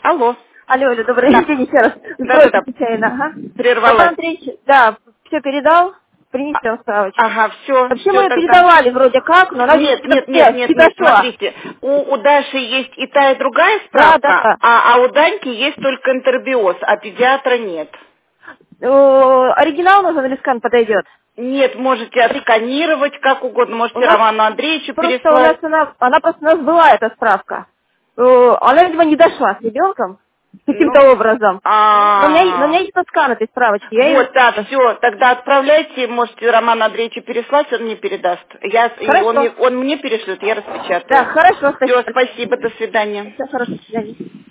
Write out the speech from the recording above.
Алло. Алло, Оля, добрый Да. день еще раз. Да-да-да. Случайно, ага. Прервалась. Роман Андреевич, да, все передал, принесем справочку. Ага, все, Вообще все мы ее тогда. передавали вроде как, но она Нет, нет, нет, нет, не нет, дошла. смотрите. У Даши есть и та, и другая Да, да, справка, да. а у Даньки есть только интербиоз, а педиатра нет. Оригинал нужен или скан подойдет? Нет, можете отсканировать как угодно, У можете нас Роману Андреевичу просто у нас переслать. она просто у нас была эта справка. Она, видимо, не дошла с ребенком Ну, каким-то образом. Но у меня а, есть скан этой справочки. Я ее... вот, да, все, тогда отправляйте, можете Роману Андреевичу переслать, он мне передаст. Хорошо. Он мне перешлет, я Да, распечатаю. хорошо, Все, спасибо. спасибо, до свидания. Все, хорошо, до свидания.